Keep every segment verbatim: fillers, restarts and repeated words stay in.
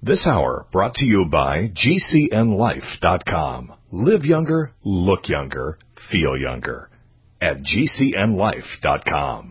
This hour brought to you by G C N life dot com. Live younger, look younger, feel younger at G C N life dot com.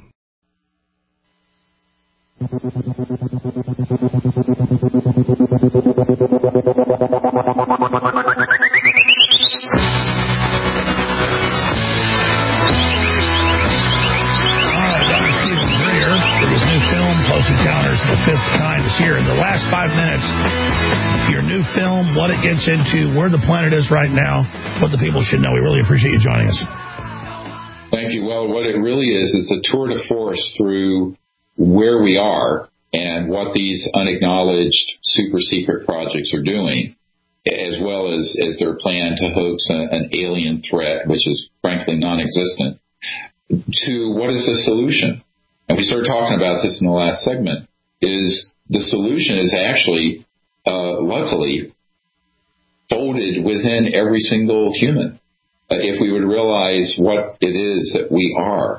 Close Encounters, the fifth time this year. In the last five minutes, your new film, what it gets into, where the planet is right now, what the people should know. We really appreciate you joining us. Thank you. Well, what it really is is a tour de force through where we are and what these unacknowledged super secret projects are doing, as well as, as their plan to hoax a, an alien threat, which is frankly non-existent, to what is the solution. And we started talking about this in the last segment, is the solution is actually, uh, luckily, folded within every single human, uh, if we would realize what it is that we are.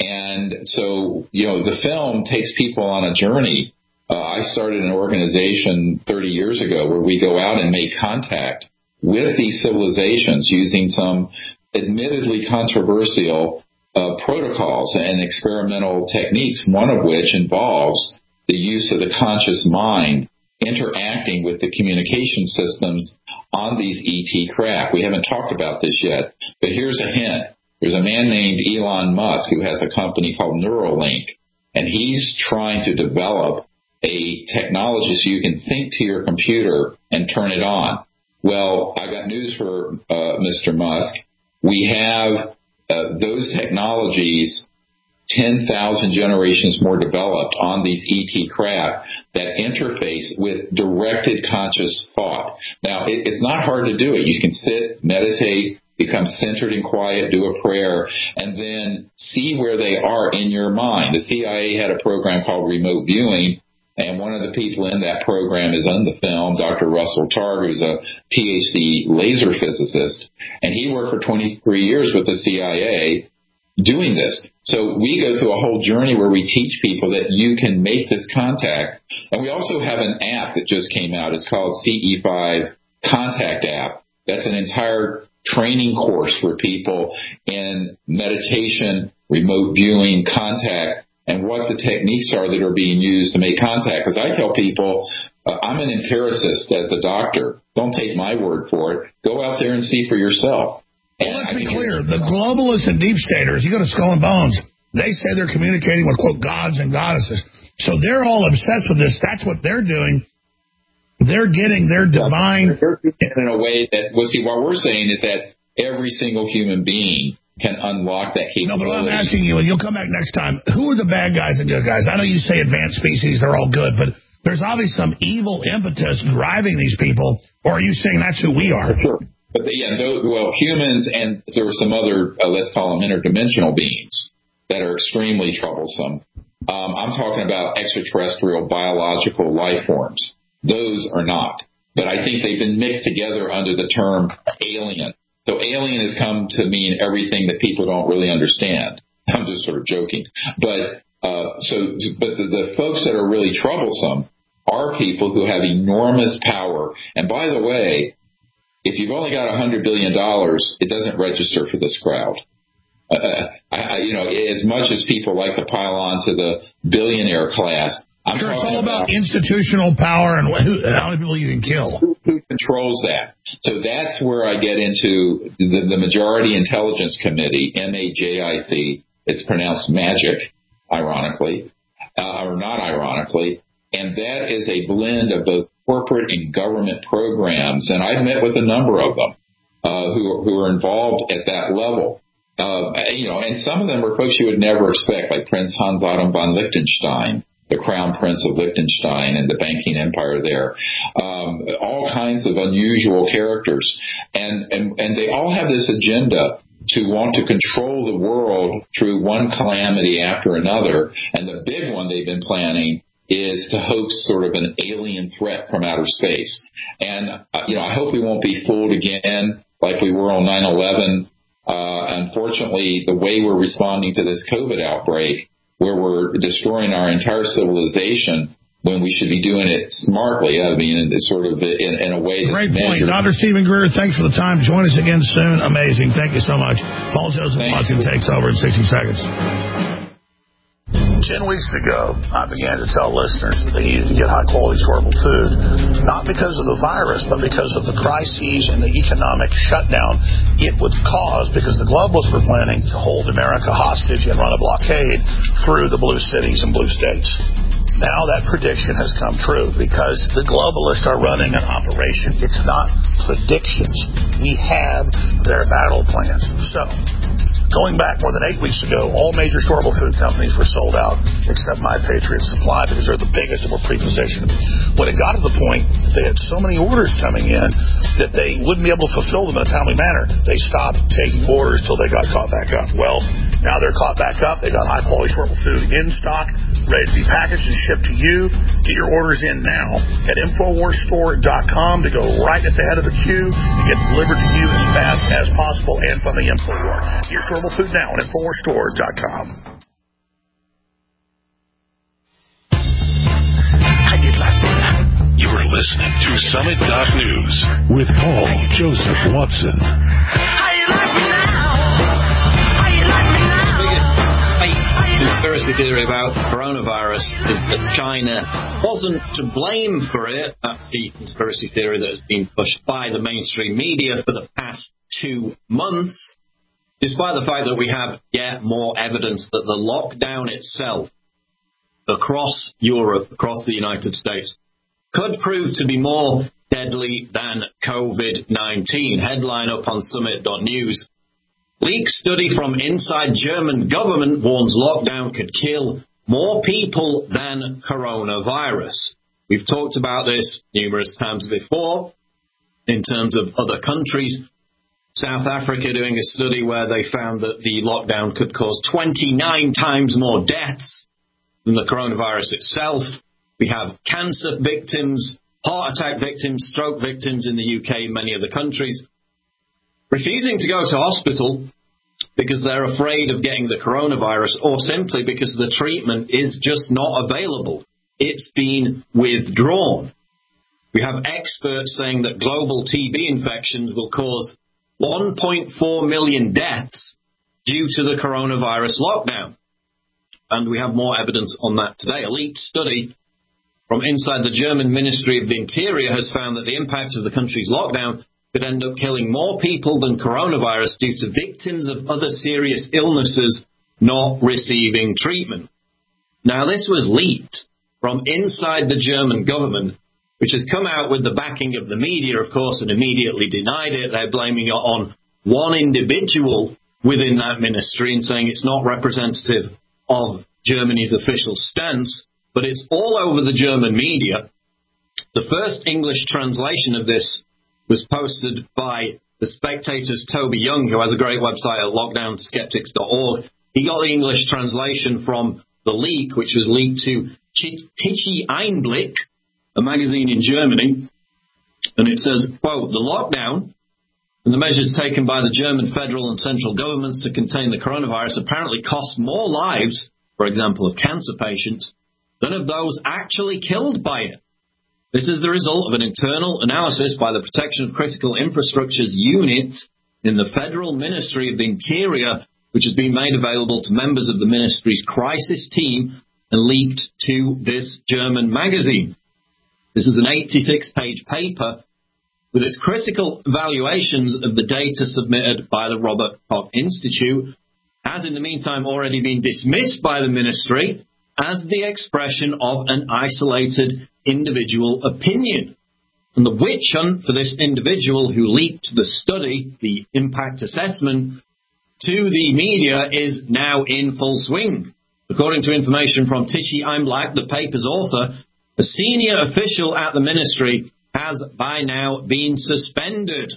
And so, you know, the film takes people on a journey. Uh, I started an organization thirty years ago where we go out and make contact with these civilizations using some admittedly controversial Uh, protocols and experimental techniques, one of which involves the use of the conscious mind interacting with the communication systems on these E T craft. We haven't talked about this yet, but here's a hint. There's a man named Elon Musk who has a company called Neuralink, and he's trying to develop a technology so you can think to your computer and turn it on. Well, I got news for uh, Mister Musk. We have Uh, those technologies ten thousand generations more developed on these E T craft that interface with directed conscious thought. Now, it, it's not hard to do it. You can sit, meditate, become centered and quiet, do a prayer, and then see where they are in your mind. The C I A had a program called remote viewing, and one of the people in that program is in the film, Doctor Russell Targ, who's a P H D laser physicist, and he worked for twenty-three years with the C I A doing this. So we go through a whole journey where we teach people that you can make this contact. And we also have an app that just came out. It's called C E five Contact App. That's an entire training course for people in meditation, remote viewing, contact, and what the techniques are that are being used to make contact. Because I tell people, uh, I'm an empiricist as a doctor. Don't take my word for it. Go out there and see for yourself. Well, let's be clear. The globalists and deep staters, you go to Skull and Bones, they say they're communicating with, quote, gods and goddesses. So they're all obsessed with this. That's what they're doing. They're getting their divine... In a way that, well, see, what we're saying is that every single human being can unlock that capability. No, but I'm asking you, and you'll come back next time, who are the bad guys and good guys? I know you say advanced species, they're all good, but there's obviously some evil impetus driving these people, or are you saying that's who we are? Sure. But the, yeah, those, well, humans, and there are some other, uh, let's call them interdimensional beings that are extremely troublesome. Um, I'm talking about extraterrestrial biological life forms. Those are not. But I think they've been mixed together under the term alien. So alien has come to mean everything that people don't really understand. I'm just sort of joking. But uh, so, but the, the folks that are really troublesome are people who have enormous power. And by the way, if you've only got one hundred billion dollars, it doesn't register for this crowd. Uh, I, you know, as much as people like to pile on to the billionaire class, I'm sure, it's all about, about institutional power and who, how many people you can kill. Who, who controls that? So that's where I get into the, the Majority Intelligence Committee, M A J I C. It's pronounced magic, ironically, uh, or not ironically. And that is a blend of both corporate and government programs. And I've met with a number of them uh, who, who are involved at that level. Uh, you know, and some of them are folks you would never expect, like Prince Hans Otto von Liechtenstein, the Crown Prince of Liechtenstein and the banking empire there. Um, all kinds of unusual characters. And, and, and they all have this agenda to want to control the world through one calamity after another. And the big one they've been planning is to hoax sort of an alien threat from outer space. And, uh, you know, I hope we won't be fooled again like we were on nine eleven. Uh, unfortunately, the way we're responding to this COVID outbreak, where we're destroying our entire civilization when we should be doing it smartly. I mean, it's sort of in, in a way that's Great point. measured. Doctor Stephen Greer, thanks for the time. Join us again soon. Amazing. Thank you so much. Paul Joseph Watson takes over in sixty seconds. Ten weeks ago, I began to tell listeners that they needed to get high-quality, storable food, not because of the virus, but because of the crises and the economic shutdown it would cause, because the globalists were planning to hold America hostage and run a blockade through the blue cities and blue states. Now that prediction has come true because the globalists are running an operation. It's not predictions. We have their battle plans. So, going back more than eight weeks ago, all major storable food companies were sold out except My Patriot Supply because they're the biggest and were pre-positioned. When it got to the point that they had so many orders coming in that they wouldn't be able to fulfill them in a timely manner, they stopped taking orders till they got caught back up. Well, now they're caught back up. They got high-quality storable food in stock, ready to be packaged and shipped to you. Get your orders in now at Infowars Store dot com to go right at the head of the queue and get delivered to you as fast as possible and from the InfoWar. Your storable food now at Infowars Store dot com. How you like that? You're listening to Summit dot News with Paul Joseph Watson. How you like me now? How you like me now? Conspiracy theory about coronavirus is that China wasn't to blame for it. That's the conspiracy theory that has been pushed by the mainstream media for the past two months, despite the fact that we have yet more evidence that the lockdown itself across Europe, across the United States, could prove to be more deadly than COVID nineteen. Headline up on Summit dot News. Leaked study from inside German government warns lockdown could kill more people than coronavirus. We've talked about this numerous times before in terms of other countries. South Africa doing a study where they found that the lockdown could cause twenty-nine times more deaths than the coronavirus itself. We have cancer victims, heart attack victims, stroke victims in the U K and many other countries refusing to go to hospital because they're afraid of getting the coronavirus, or simply because the treatment is just not available. It's been withdrawn. We have experts saying that global T B infections will cause one point four million deaths due to the coronavirus lockdown. And we have more evidence on that today. A leaked study from inside the German Ministry of the Interior has found that the impact of the country's lockdown could end up killing more people than coronavirus due to victims of other serious illnesses not receiving treatment. Now, this was leaked from inside the German government, which has come out with the backing of the media, of course, and immediately denied it. They're blaming it on one individual within that ministry and saying it's not representative of Germany's official stance, but it's all over the German media. The first English translation of this was posted by The Spectator's Toby Young, who has a great website at lockdown skeptics dot org. He got the English translation from the leak, which was leaked to Tichy Einblick, a magazine in Germany, and it says, quote, the lockdown and the measures taken by the German federal and central governments to contain the coronavirus apparently cost more lives, for example, of cancer patients, than of those actually killed by it. This is the result of an internal analysis by the Protection of Critical Infrastructures Unit in the Federal Ministry of the Interior, which has been made available to members of the ministry's crisis team and leaked to this German magazine. This is an eighty-six page paper with its critical evaluations of the data submitted by the Robert Koch Institute, has in the meantime already been dismissed by the ministry as the expression of an isolated individual opinion. And the witch hunt for this individual who leaked the study, the impact assessment, to the media is now in full swing. According to information from Tichy Einblick, the paper's author, a senior official at the ministry has by now been suspended.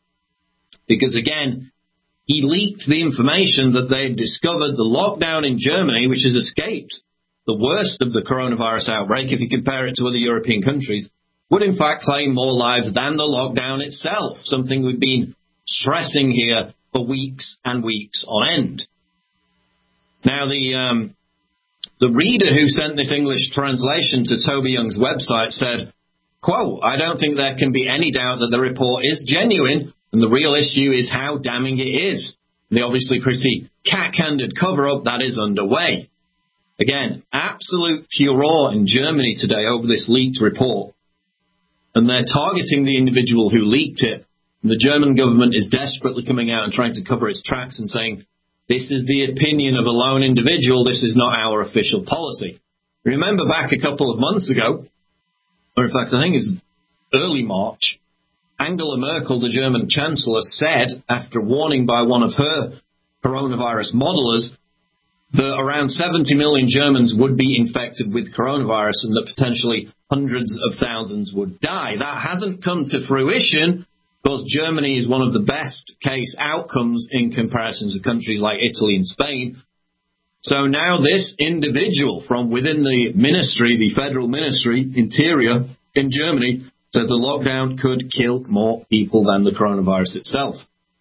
Because again, he leaked the information that they had discovered the lockdown in Germany, which has escaped the worst of the coronavirus outbreak, if you compare it to other European countries, would in fact claim more lives than the lockdown itself, something we've been stressing here for weeks and weeks on end. Now, the um, The reader who sent this English translation to Toby Young's website said, quote, "I don't think there can be any doubt that the report is genuine, and the real issue is how damning it is. The obviously pretty cat-handed cover-up that is underway." Again, absolute furor in Germany today over this leaked report. And they're targeting the individual who leaked it. And the German government is desperately coming out and trying to cover its tracks and saying, this is the opinion of a lone individual, this is not our official policy. Remember back a couple of months ago, or in fact I think it's early March, Angela Merkel, the German Chancellor, said, after warning by one of her coronavirus modelers, that around seventy million Germans would be infected with coronavirus and that potentially hundreds of thousands would die. That hasn't come to fruition because Germany is one of the best case outcomes in comparison to countries like Italy and Spain. So now this individual from within the ministry, the federal ministry, Interior, in Germany, said the lockdown could kill more people than the coronavirus itself.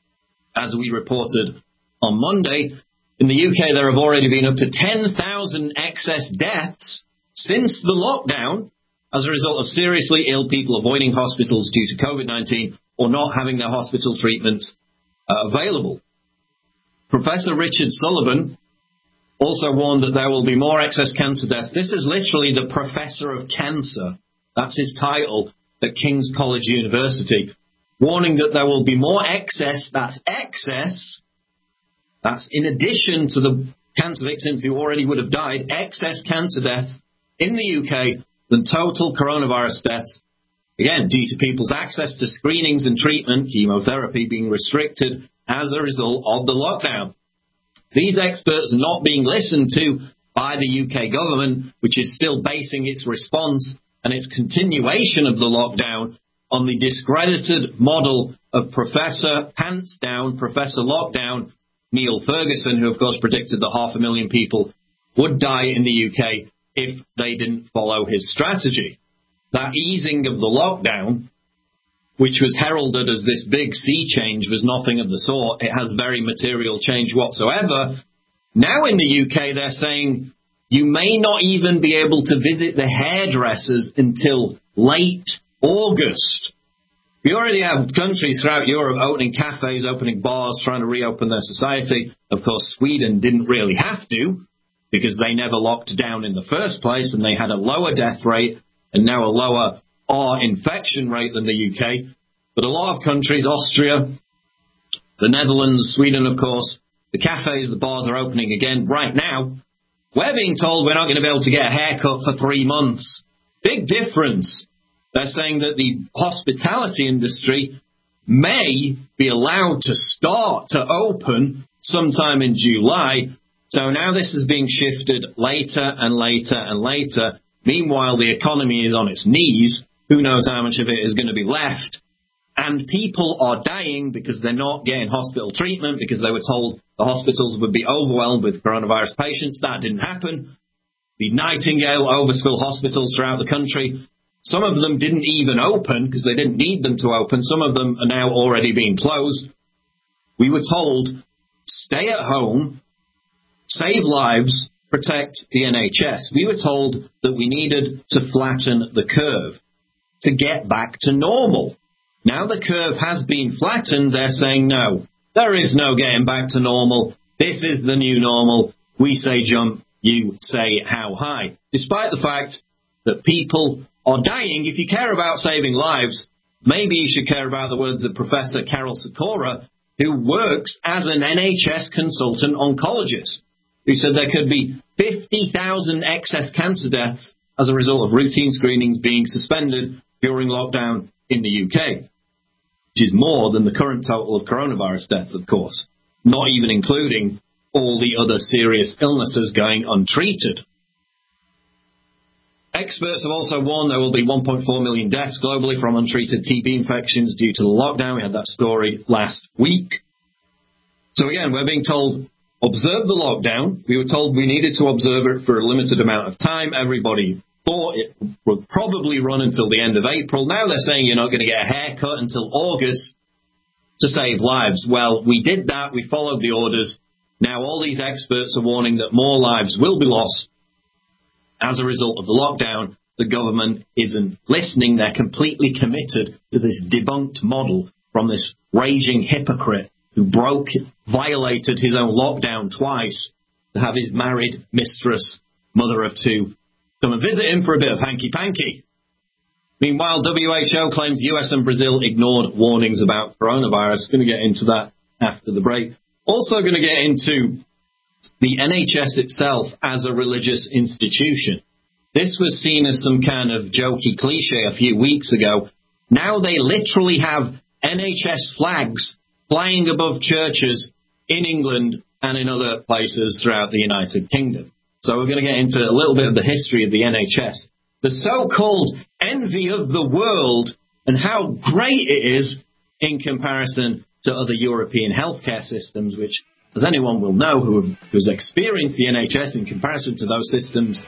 As we reported on Monday, in the U K there have already been up to ten thousand excess deaths since the lockdown as a result of seriously ill people avoiding hospitals due to COVID nineteen or not having their hospital treatments uh, available. Professor Richard Sullivan also warned that there will be more excess cancer deaths. This is literally the Professor of Cancer. That's his title at King's College University, warning that there will be more excess, that's excess, that's in addition to the cancer victims who already would have died, excess cancer deaths in the U K than total coronavirus deaths, again, due to people's access to screenings and treatment, chemotherapy being restricted as a result of the lockdown. These experts are not being listened to by the U K government, which is still basing its response and its continuation of the lockdown on the discredited model of Professor Pants Down, Professor Lockdown, Neil Ferguson, who of course predicted that half a million people would die in the U K if they didn't follow his strategy. That easing of the lockdown, which was heralded as this big sea change, was nothing of the sort. It has very material change whatsoever. Now in the U K, they're saying you may not even be able to visit the hairdressers until late August. We already have countries throughout Europe opening cafes, opening bars, trying to reopen their society. Of course, Sweden didn't really have to because they never locked down in the first place and they had a lower death rate and now a lower R infection rate than the U K. But a lot of countries, Austria, the Netherlands, Sweden, of course, the cafes, the bars are opening again right now. We're being told we're not going to be able to get a haircut for three months. Big difference. They're saying that the hospitality industry may be allowed to start to open sometime in July. So now this is being shifted later and later and later. Meanwhile, the economy is on its knees. Who knows how much of it is going to be left? And people are dying because they're not getting hospital treatment, because they were told the hospitals would be overwhelmed with coronavirus patients. That didn't happen. The Nightingale, Overspill hospitals throughout the country, some of them didn't even open because they didn't need them to open. Some of them are now already being closed. We were told, stay at home, save lives, protect the N H S. We were told that we needed to flatten the curve to get back to normal. Now the curve has been flattened, they're saying no. There is no getting back to normal. This is the new normal. We say jump, you say how high. Despite the fact that people are dying, if you care about saving lives, maybe you should care about the words of Professor Carol Sikora, who works as an N H S consultant oncologist, who said there could be fifty thousand excess cancer deaths as a result of routine screenings being suspended during lockdown in the U K, which is more than the current total of coronavirus deaths, of course, not even including all the other serious illnesses going untreated. Experts have also warned there will be one point four million deaths globally from untreated T B infections due to the lockdown. We had that story last week. So again, we're being told, observe the lockdown. We were told we needed to observe it for a limited amount of time. Everybody thought it would probably run until the end of April. Now they're saying you're not going to get a haircut until August to save lives. Well, we did that. We followed the orders. Now all these experts are warning that more lives will be lost as a result of the lockdown, the government isn't listening. They're completely committed to this debunked model from this raging hypocrite who broke, violated his own lockdown twice to have his married mistress, mother of two, come and visit him for a bit of hanky-panky. Meanwhile, W H O claims U S and Brazil ignored warnings about coronavirus. Going to get into that after the break. Also going to get into the N H S itself as a religious institution. This was seen as some kind of jokey cliche a few weeks ago. Now they literally have N H S flags flying above churches in England and in other places throughout the United Kingdom. So we're going to get into a little bit of the history of the N H S. The so-called envy of the world and how great it is in comparison to other European healthcare systems, which, as anyone will know who has experienced the N H S in comparison to those systems,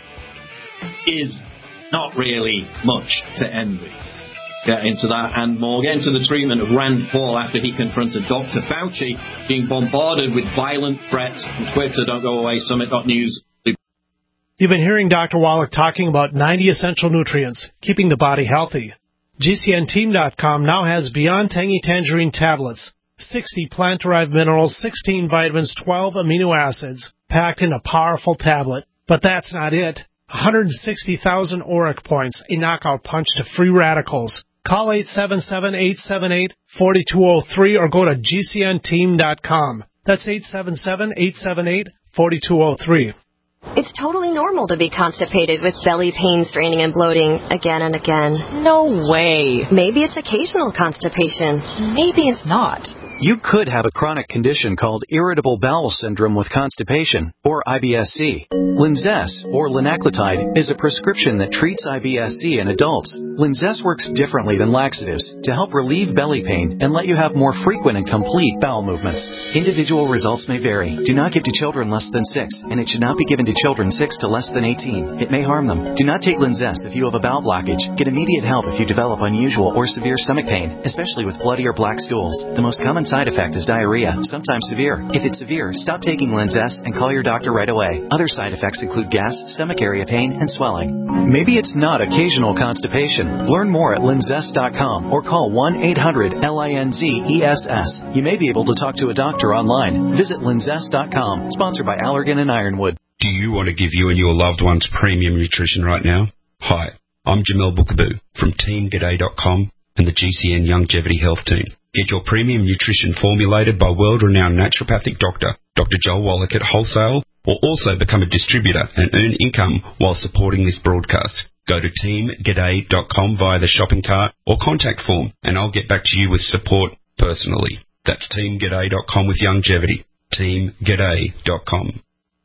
is not really much to envy. Get into that and more. Get into the treatment of Rand Paul after he confronted Doctor Fauci, being bombarded with violent threats from Twitter. Don't go away, Summit dot news. You've been hearing Doctor Wallach talking about ninety essential nutrients, keeping the body healthy. G C N team dot com now has Beyond Tangy Tangerine tablets, sixty plant-derived minerals, sixteen vitamins, twelve amino acids, packed in a powerful tablet. But that's not it. one hundred sixty thousand auric points, a knockout punch to free radicals. Call eight seven seven, eight seven eight, four two zero three or go to G C N team dot com. That's eight seven seven, eight seven eight, four two zero three. It's totally normal to be constipated with belly pain, straining, and bloating again and again. No way. Maybe it's occasional constipation. Maybe it's not. You could have a chronic condition called irritable bowel syndrome with constipation, or I B S C. Linzess, or linaclotide, is a prescription that treats I B S C in adults. Linzess works differently than laxatives to help relieve belly pain and let you have more frequent and complete bowel movements. Individual results may vary. Do not give to children less than six, and it should not be given to children six to less than eighteen. It may harm them. Do not take Linzess if you have a bowel blockage. Get immediate help if you develop unusual or severe stomach pain, especially with bloody or black stools. The most common side effect is diarrhea, sometimes severe. If it's severe, stop taking Linzess and call your doctor right away. Other side effects include gas, stomach area pain, and swelling. Maybe it's not occasional constipation. Learn more at linzess dot com or call one eight hundred L I N Z E S S. You may be able to talk to a doctor online. Visit linzess dot com. Sponsored by Allergan and Ironwood. Do you want to give you and your loved ones premium nutrition right now? Hi, I'm Jamel Bookaboo from team g'day dot com and the G C N Longevity Health Team. Get your premium nutrition formulated by world-renowned naturopathic doctor, Doctor Joel Wallach at wholesale, or also become a distributor and earn income while supporting this broadcast. Go to team g'day dot com via the shopping cart or contact form, and I'll get back to you with support personally. That's team g'day dot com with longevity. team g'day dot com.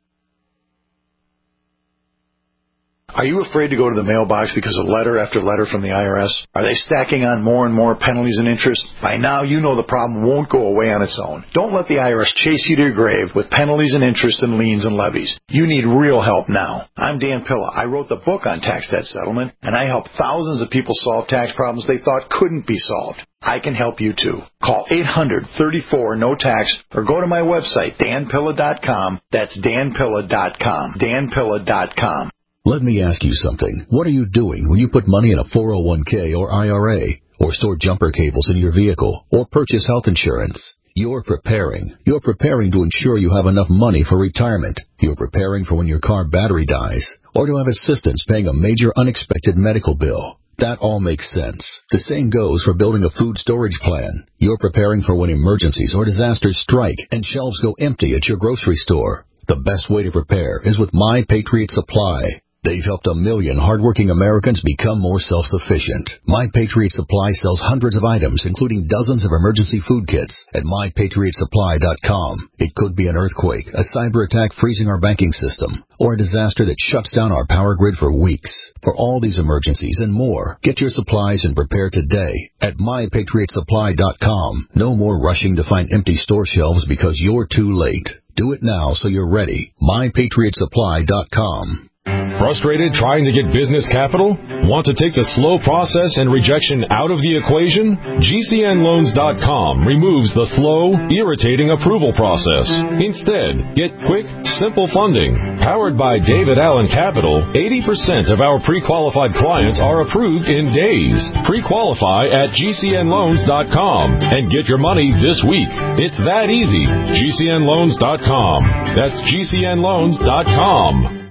Are you afraid to go to the mailbox because of letter after letter from the I R S? Are they stacking on more and more penalties and interest? By now, you know the problem won't go away on its own. Don't let the I R S chase you to your grave with penalties and interest and liens and levies. You need real help now. I'm Dan Pilla. I wrote the book on tax debt settlement, and I help thousands of people solve tax problems they thought couldn't be solved. I can help you too. Call eight hundred, thirty-four, no tax or go to my website, dan pilla dot com. That's dan pilla dot com. dan pilla dot com. Let me ask you something. What are you doing when you put money in a four oh one k or I R A, or store jumper cables in your vehicle, or purchase health insurance? You're preparing. You're preparing to ensure you have enough money for retirement. You're preparing for when your car battery dies, or to have assistance paying a major unexpected medical bill. That all makes sense. The same goes for building a food storage plan. You're preparing for when emergencies or disasters strike and shelves go empty at your grocery store. The best way to prepare is with My Patriot Supply. They've helped a million hardworking Americans become more self-sufficient. My Patriot Supply sells hundreds of items, including dozens of emergency food kits, at my patriot supply dot com. It could be an earthquake, a cyber attack freezing our banking system, or a disaster that shuts down our power grid for weeks. For all these emergencies and more, get your supplies and prepare today at my patriot supply dot com. No more rushing to find empty store shelves because you're too late. Do it now so you're ready. my patriot supply dot com. Frustrated trying to get business capital? Want to take the slow process and rejection out of the equation? G C N loans dot com removes the slow, irritating approval process. Instead, get quick, simple funding. Powered by David Allen Capital, eighty percent of our pre-qualified clients are approved in days. Pre-qualify at G C N loans dot com and get your money this week. It's that easy. G C N loans dot com. That's G C N loans dot com.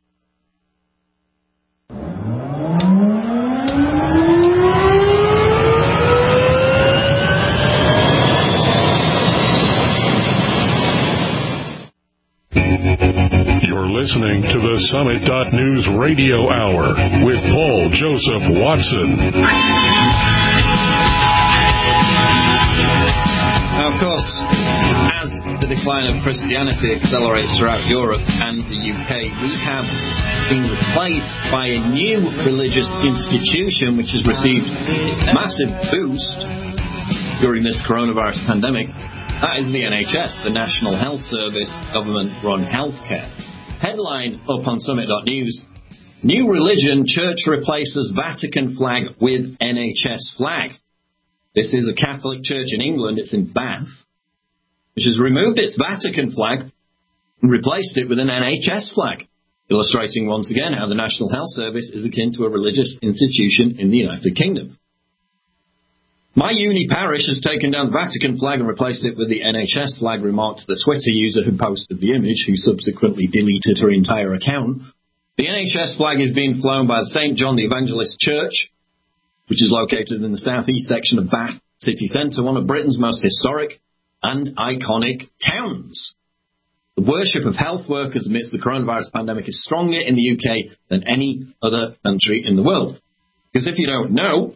Listening to the Summit dot News Radio Hour with Paul Joseph Watson. Now, of course, as the decline of Christianity accelerates throughout Europe and the U K, we have been replaced by a new religious institution which has received a massive boost during this coronavirus pandemic. That is the N H S, the National Health Service, government-run healthcare. Headline up on Summit dot News, new religion, church replaces Vatican flag with N H S flag. This is a Catholic church in England, it's in Bath, which has removed its Vatican flag and replaced it with an N H S flag, illustrating once again how the National Health Service is akin to a religious institution in the United Kingdom. My uni parish has taken down the Vatican flag and replaced it with the N H S flag, remarked the Twitter user who posted the image, who subsequently deleted her entire account. The N H S flag is being flown by the Saint John the Evangelist Church, which is located in the southeast section of Bath city centre, one of Britain's most historic and iconic towns. The worship of health workers amidst the coronavirus pandemic is stronger in the U K than any other country in the world. Because if you don't know,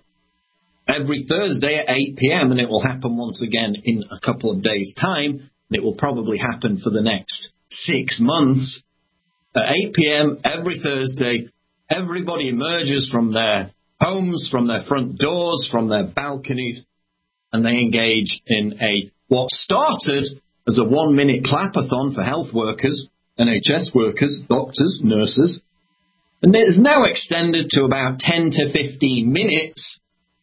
every Thursday at eight p.m, and it will happen once again in a couple of days' time, and it will probably happen for the next six months. At eight p.m. every Thursday, everybody emerges from their homes, from their front doors, from their balconies, and they engage in a what started as a one-minute clapathon for health workers, N H S workers, doctors, nurses, and it is now extended to about ten to fifteen minutes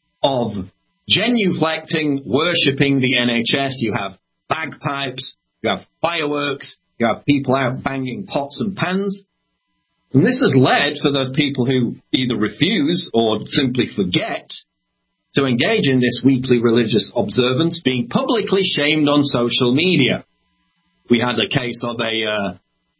of genuflecting, worshipping the N H S. You have bagpipes, you have fireworks, you have people out banging pots and pans. And this has led, for those people who either refuse or simply forget to engage in this weekly religious observance, being publicly shamed on social media. We had a case of a uh,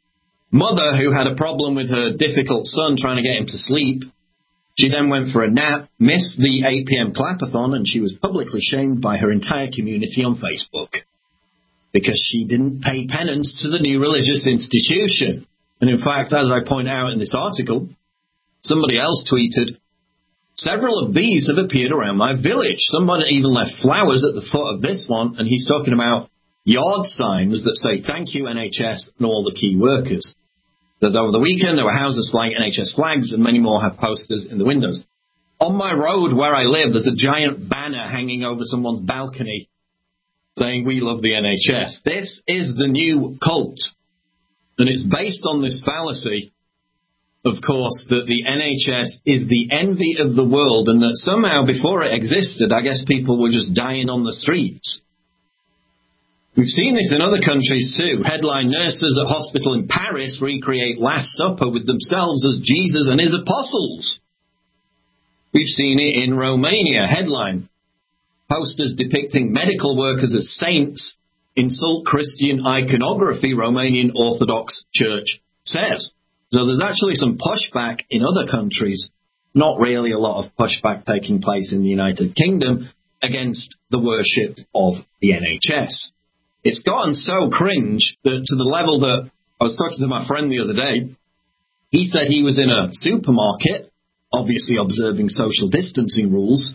mother who had a problem with her difficult son trying to get him to sleep. She then went for a nap, missed the eight p.m. clapathon, and she was publicly shamed by her entire community on Facebook because she didn't pay penance to the new religious institution. And in fact, as I point out in this article, somebody else tweeted, several of these have appeared around my village. Someone even left flowers at the foot of this one, and he's talking about yard signs that say thank you N H S and all the key workers. That over the weekend there were houses flying N H S flags and many more have posters in the windows. On my road where I live, there's a giant banner hanging over someone's balcony saying we love the N H S. This is the new cult. And it's based on this fallacy, of course, that the N H S is the envy of the world and that somehow before it existed, I guess people were just dying on the streets. We've seen this in other countries too. Headline, nurses at hospital in Paris recreate Last Supper with themselves as Jesus and his apostles. We've seen it in Romania. Headline, posters depicting medical workers as saints insult Christian iconography, Romanian Orthodox Church says. So there's actually some pushback in other countries, not really a lot of pushback taking place in the United Kingdom against the worship of the N H S. It's gotten so cringe that to the level that I was talking to my friend the other day. He said he was in a supermarket, obviously observing social distancing rules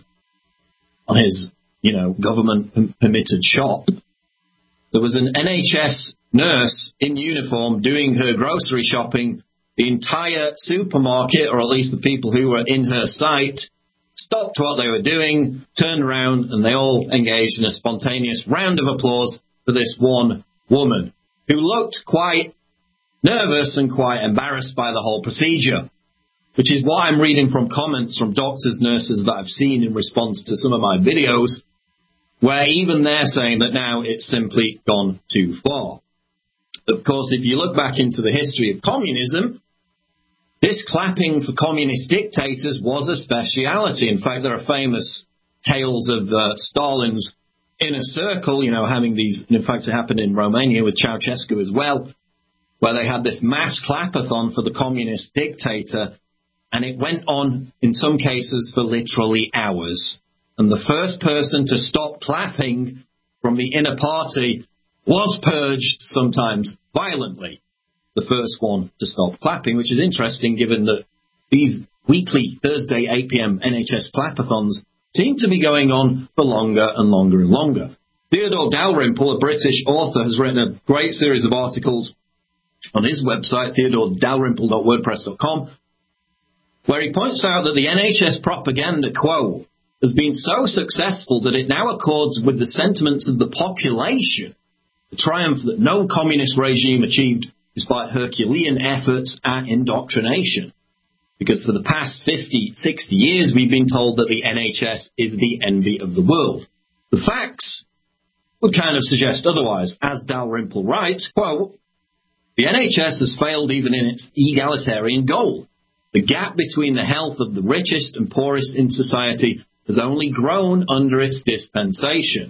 on his, you know, government-permitted shop. There was an N H S nurse in uniform doing her grocery shopping. The entire supermarket, or at least the people who were in her sight, stopped what they were doing, turned around, and they all engaged in a spontaneous round of applause for this one woman, who looked quite nervous and quite embarrassed by the whole procedure, which is why I'm reading from comments from doctors, nurses that I've seen in response to some of my videos, where even they're saying that now it's simply gone too far. Of course, if you look back into the history of communism, this clapping for communist dictators was a speciality. In fact, there are famous tales of uh, Stalin's inner circle, you know, having these, in fact, it happened in Romania with Ceausescu as well, where they had this mass clapathon for the communist dictator, and it went on, in some cases, for literally hours. And the first person to stop clapping from the inner party was purged, sometimes violently. The first one to stop clapping, which is interesting given that these weekly Thursday eight p.m. N H S clapathons seem to be going on for longer and longer and longer. Theodore Dalrymple, a British author, has written a great series of articles on his website, theodore dalrymple dot wordpress dot com, where he points out that the N H S propaganda, quote, has been so successful that it now accords with the sentiments of the population, the triumph that no communist regime achieved despite Herculean efforts at indoctrination. Because for the past fifty, sixty years, we've been told that the N H S is the envy of the world. The facts would kind of suggest otherwise. As Dalrymple writes, quote, the N H S has failed even in its egalitarian goal. The gap between the health of the richest and poorest in society has only grown under its dispensation.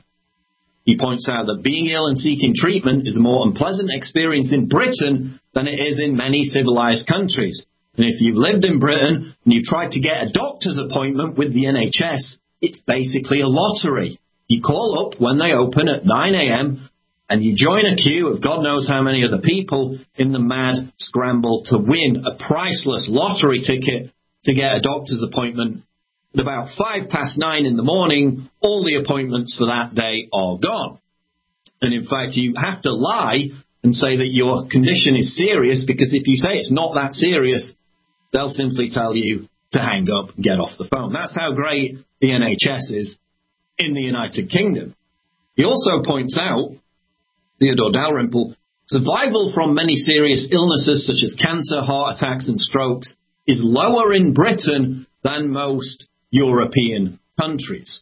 He points out that being ill and seeking treatment is a more unpleasant experience in Britain than it is in many civilized countries. And if you've lived in Britain and you've tried to get a doctor's appointment with the N H S, it's basically a lottery. You call up when they open at nine a.m. and you join a queue of God knows how many other people in the mad scramble to win a priceless lottery ticket to get a doctor's appointment. At about five past nine in the morning, all the appointments for that day are gone. And in fact, you have to lie and say that your condition is serious, because if you say it's not that serious, they'll simply tell you to hang up and get off the phone. That's how great the N H S is in the United Kingdom. He also points out, Theodore Dalrymple, survival from many serious illnesses such as cancer, heart attacks and strokes is lower in Britain than most European countries.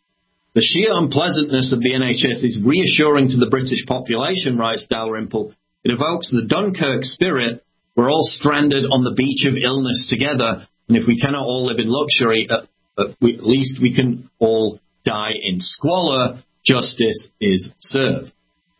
The sheer unpleasantness of the N H S is reassuring to the British population, writes Dalrymple. It evokes the Dunkirk spirit. We're all stranded on the beach of illness together, and if we cannot all live in luxury, at, at, we, at least we can all die in squalor. Justice is served.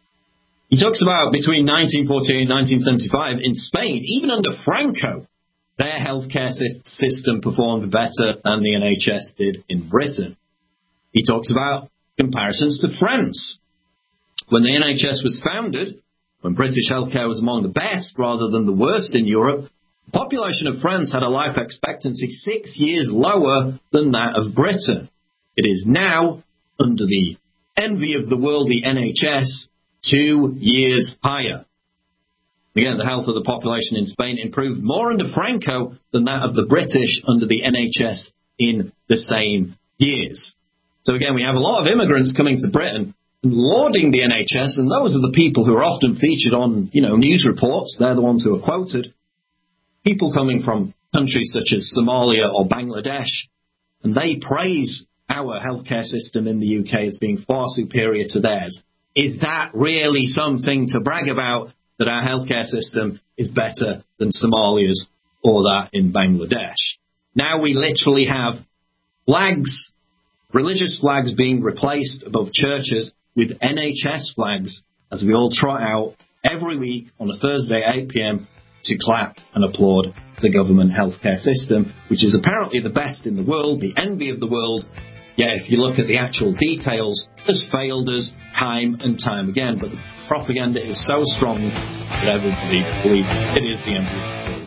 He talks about between nineteen forty-eight and nineteen seventy-five in Spain, even under Franco, their healthcare system performed better than the N H S did in Britain. He talks about comparisons to France. When the N H S was founded, when British healthcare was among the best rather than the worst in Europe, the population of France had a life expectancy six years lower than that of Britain. It is now, under the envy of the world, the N H S, two years higher. Again, the health of the population in Spain improved more under Franco than that of the British under the N H S in the same years. So again, we have a lot of immigrants coming to Britain and lauding the N H S, and those are the people who are often featured on, you know, news reports. They're the ones who are quoted. People coming from countries such as Somalia or Bangladesh, and they praise our healthcare system in the U K as being far superior to theirs. Is that really something to brag about, that our healthcare system is better than Somalia's or that in Bangladesh? Now we literally have flags, religious flags being replaced above churches with N H S flags as we all trot out every week on a Thursday at eight p.m. to clap and applaud the government healthcare system, which is apparently the best in the world, the envy of the world. Yeah, if you look at the actual details, has failed us time and time again. But the propaganda is so strong that everybody believes it is the envy of the world.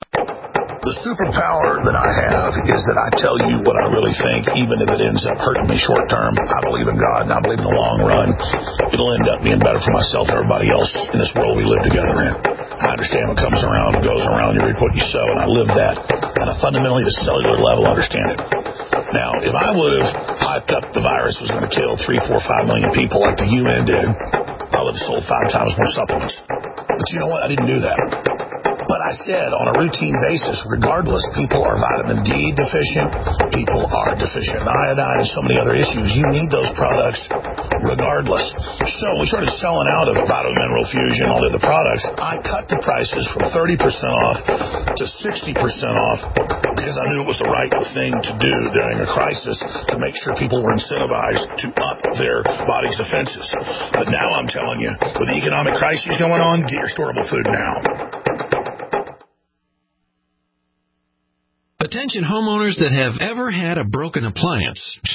The superpower that I have is that I tell you what I really think, even if it ends up hurting me short term. I believe in God, and I believe in the long run, it'll end up being better for myself and everybody else in this world we live together in. I understand what comes around, what goes around, you reap what you sow, and I live that. And I fundamentally, the cellular level, understand it. Now, if I would have hyped up the virus was going to kill three, four, five million people like the U N did, I would have sold five times more supplements. But you know what? I didn't do that. But I said on a routine basis, regardless, people are vitamin D deficient, people are deficient in iodine and so many other issues. You need those products regardless. So we started selling out of Vital Mineral Fusion, all the other products. I cut the prices from thirty percent off to sixty percent off because I knew it was the right thing to do during a crisis to make sure people were incentivized to up their body's defenses. But now I'm telling you, with the economic crisis going on, get your storable food now. Attention homeowners that have ever had a broken appliance.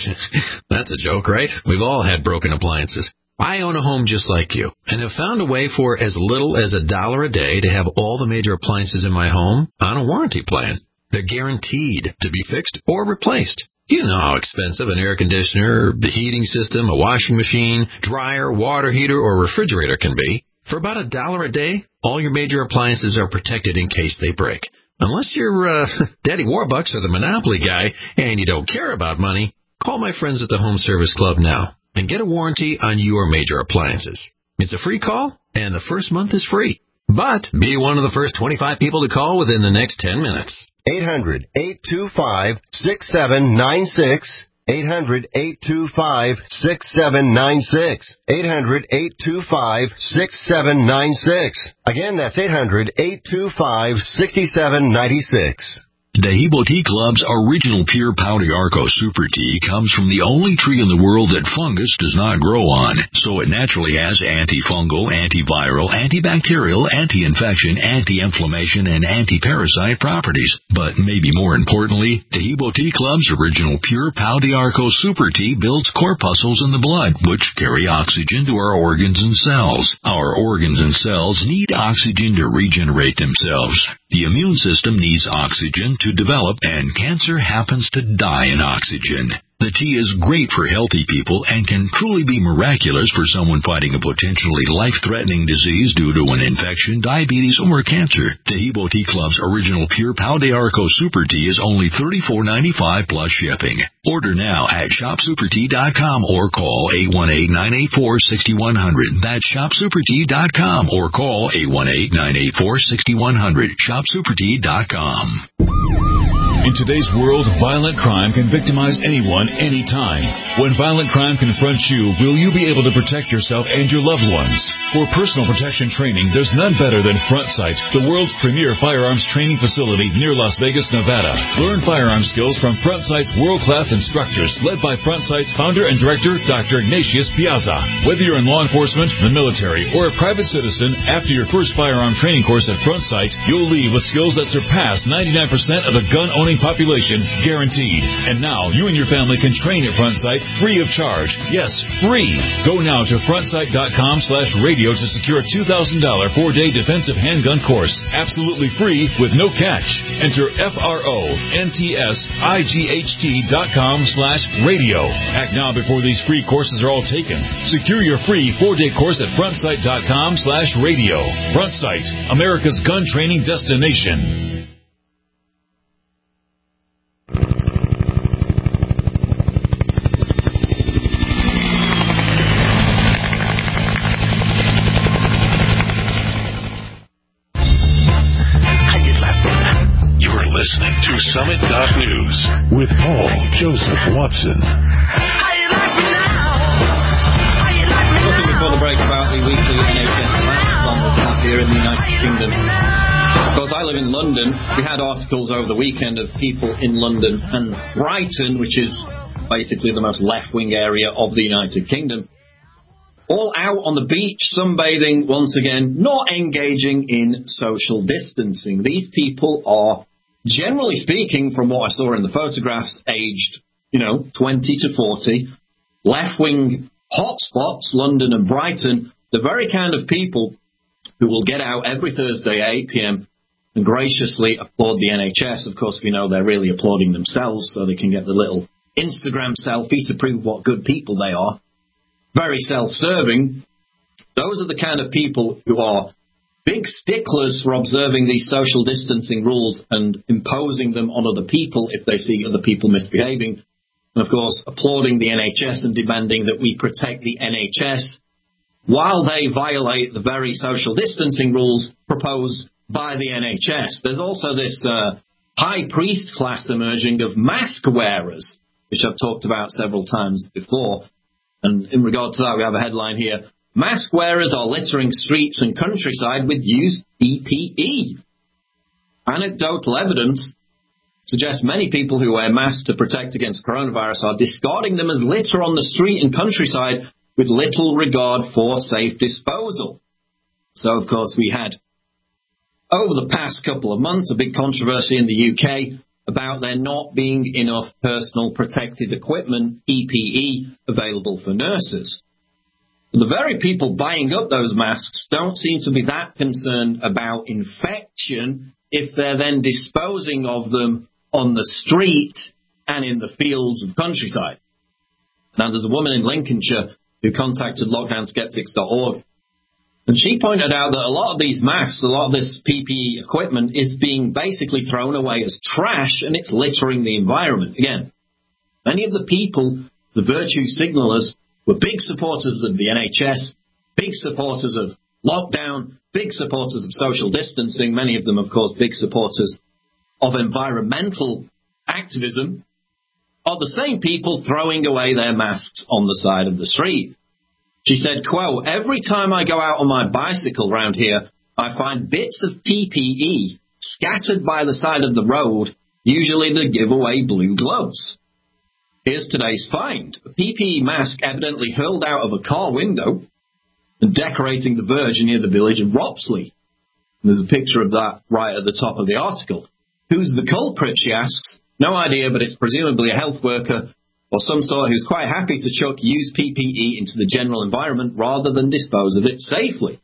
That's a joke, right? We've all had broken appliances. I own a home just like you and have found a way for as little as a dollar a day to have all the major appliances in my home on a warranty plan. They're guaranteed to be fixed or replaced. You know how expensive an air conditioner, the heating system, a washing machine, dryer, water heater, or refrigerator can be. For about a dollar a day, all your major appliances are protected in case they break. Unless you're uh, Daddy Warbucks or the Monopoly guy and you don't care about money, call my friends at the Home Service Club now and get a warranty on your major appliances. It's a free call, and the first month is free. But be one of the first twenty-five people to call within the next ten minutes. eight hundred, eight two five, six seven nine six. eight hundred, eight two five, six seven nine six. eight hundred, eight two five, six seven nine six. Again, that's eight hundred, eight two five, six seven nine six. Dehibo Tea Club's original pure Pau d'Arco Super Tea comes from the only tree in the world that fungus does not grow on, so it naturally has antifungal, antiviral, antibacterial, anti-infection, anti-inflammation, and anti-parasite properties. But maybe more importantly, Dehibo Tea Club's original pure Pau d'Arco Super Tea builds corpuscles in the blood, which carry oxygen to our organs and cells. Our organs and cells need oxygen to regenerate themselves. The immune system needs oxygen to develop, and cancer happens to die in oxygen. The tea is great for healthy people and can truly be miraculous for someone fighting a potentially life-threatening disease due to an infection, diabetes, or cancer. Dehibo Tea Club's original pure Pau d'Arco Super Tea is only thirty-four ninety-five plus shipping. Order now at shop super tea dot com or call eight one eight, nine eight four, six one zero zero. That's shop super tea dot com or call eight one eight, nine eight four, six one zero zero. shop super tea dot com. In today's world, violent crime can victimize anyone, anytime. When violent crime confronts you, will you be able to protect yourself and your loved ones? For personal protection training, there's none better than Front Sight, the world's premier firearms training facility near Las Vegas, Nevada. Learn firearm skills from Front Sight's world-class instructors, led by Front Sight's founder and director, Doctor Ignatius Piazza. Whether you're in law enforcement, the military, or a private citizen, after your first firearm training course at Front Sight, you'll leave with skills that surpass ninety-nine percent of the gun-owning population, guaranteed. And now you and your family can train at Front Sight free of charge. Yes, free. Go now to front sight dot com slash radio to secure a two thousand dollars four-day defensive handgun course. Absolutely free with no catch. Enter F R O N T S I G H T dot com slash radio. Act now before these free courses are all taken. Secure your free four-day course at front sight dot com slash radio. Front Sight, America's gun training destination. Listening to Summit dot News with Paul Joseph Watson. Talking before the break about the weekly N H S marathon that's out here in the United Kingdom. Because I live in London, we had articles over the weekend of people in London and Brighton, which is basically the most left-wing area of the United Kingdom, all out on the beach, sunbathing, once again, not engaging in social distancing. These people are, generally speaking, from what I saw in the photographs, aged, you know, twenty to forty, left-wing hotspots, London and Brighton, the very kind of people who will get out every Thursday at eight p.m. and graciously applaud the N H S. Of course, we know they're really applauding themselves so they can get the little Instagram selfie to prove what good people they are. Very self-serving. Those are the kind of people who are big sticklers for observing these social distancing rules and imposing them on other people if they see other people misbehaving. And, of course, applauding the N H S and demanding that we protect the N H S while they violate the very social distancing rules proposed by the N H S. There's also this uh, high priest class emerging of mask wearers, which I've talked about several times before. And in regard to that, we have a headline here. Mask wearers are littering streets and countryside with used P P E. Anecdotal evidence suggests many people who wear masks to protect against coronavirus are discarding them as litter on the street and countryside with little regard for safe disposal. So, of course, we had, over the past couple of months, a big controversy in the U K about there not being enough personal protective equipment, P P E, available for nurses. The very people buying up those masks don't seem to be that concerned about infection if they're then disposing of them on the street and in the fields of countryside. Now, there's a woman in Lincolnshire who contacted lockdown skeptics dot org, and she pointed out that a lot of these masks, a lot of this P P E equipment is being basically thrown away as trash, and it's littering the environment. Again, many of the people, the virtue signalers, were big supporters of the N H S, big supporters of lockdown, big supporters of social distancing, many of them, of course, big supporters of environmental activism, are the same people throwing away their masks on the side of the street. She said, quote, every time I go out on my bicycle round here, I find bits of P P E scattered by the side of the road, usually the giveaway blue gloves. Here's today's find. A P P E mask evidently hurled out of a car window and decorating the verge near the village of Ropsley. And there's a picture of that right at the top of the article. Who's the culprit, she asks. No idea, but it's presumably a health worker or some sort who's quite happy to chuck used P P E into the general environment rather than dispose of it safely.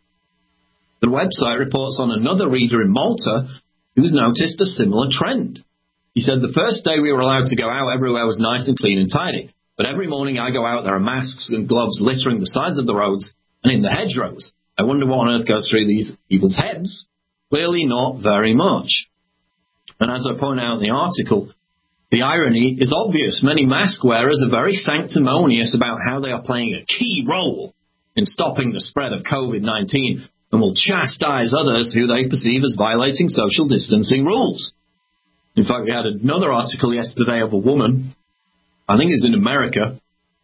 The website reports on another reader in Malta who's noticed a similar trend. He said, the first day we were allowed to go out, everywhere was nice and clean and tidy. But every morning I go out, there are masks and gloves littering the sides of the roads and in the hedgerows. I wonder what on earth goes through these people's heads. Clearly not very much. And as I point out in the article, the irony is obvious. Many mask wearers are very sanctimonious about how they are playing a key role in stopping the spread of COVID nineteen and will chastise others who they perceive as violating social distancing rules. In fact, we had another article yesterday of a woman, I think it's in America,